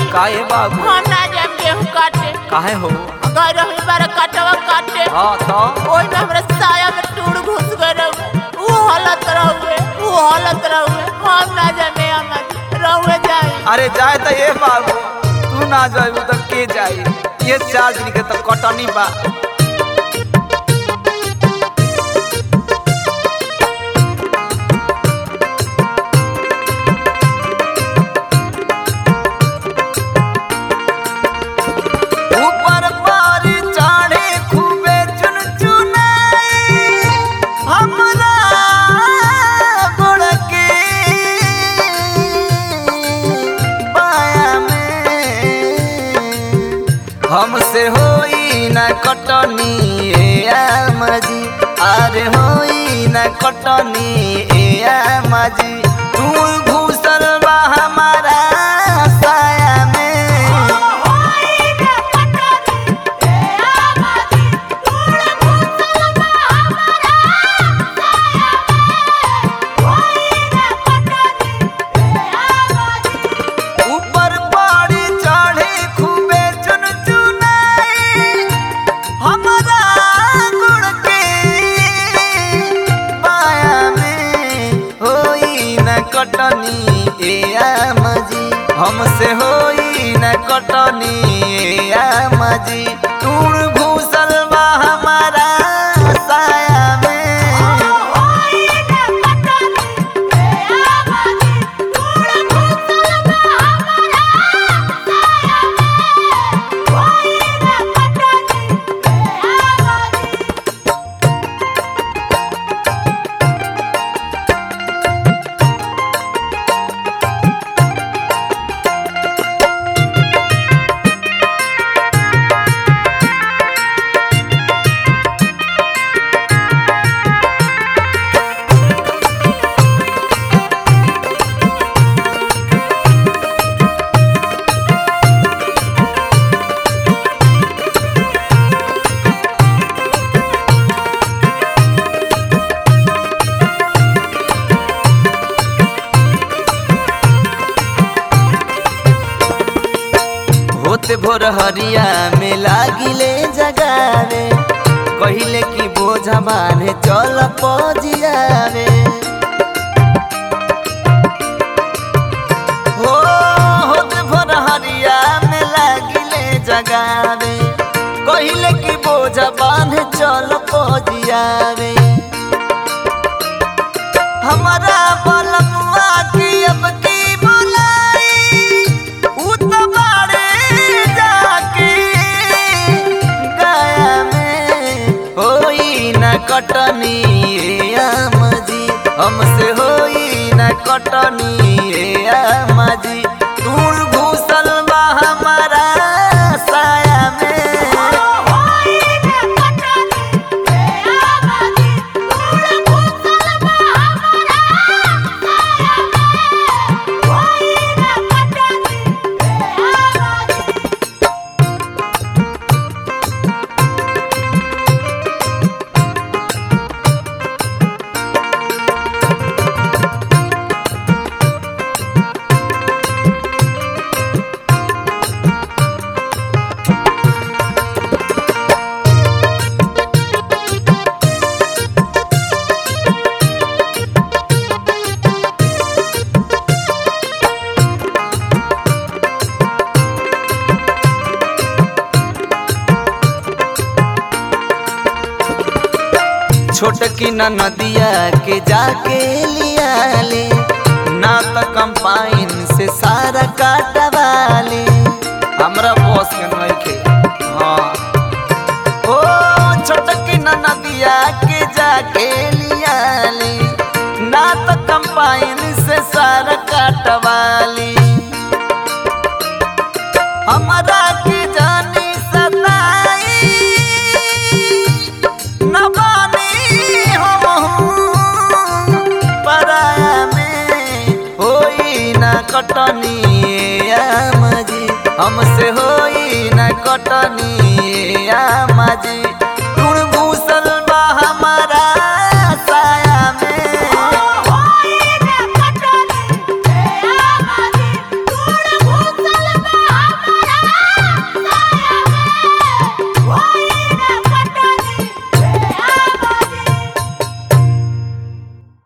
काहे बाबू हम ना जाम गेहूं काटे काहे हो गए रही बार काटवा काटे हाँ तो ओई में हमरा साया में टूड़ घुस गए रहे वो हालत रहुए हम ना जामे हम रहुए जाए अरे जाए तो ये बाबू तू ना जाए तो के जाए ये 4 दिन के तो कटनी बा हमसे होई न कटनी ए आमाजी अरे होई न कटनी ए आमाजी तू घुसल बा हमारा साया में होई न कटनी ए आमाजी तू घुसल बा हमारा साया में होई न कटनी ए आमाजी ऊपर पड़ी चढ़े खूबे कटनी ए आमाजी हमसे होई न कटनी ए आमाजी टूण घुसल बा हमारा साया में होई न कटनी ए आमाजी टूण घुसल बा हमारा साया में होई न कटनी ए आमाजी होते भोर हरिया में लागिले जगावे कहिले की बोझा बांधे चल पजियावे हो होते भोर हरिया में लागिले जगावे कहिले की बोझा बांधे चल पजियावे हमारा बलमुआ की अब की कटनी ए आमाजी हमसे होई न कटनी ए आमाजी टूण घुसल बा हमारा साया में होई न कटनी ए आमाजी टूण घुसल बा हमारा साया में होई न कटनी ए आमाजी छोटकी न नदिया के जाके लिया ले ना तो कंपाइन से सारा काटवाले हमरा बॉस के नहीं के हाँ ओ छोटकी न नदिया के जाके लिया ले ना तो कंपाइन से सारा काटवाली हमारा की जानी सताई न बानी पराया में होई न कटनी ए आमाजी हमसे होई न कटनी ए आमाजी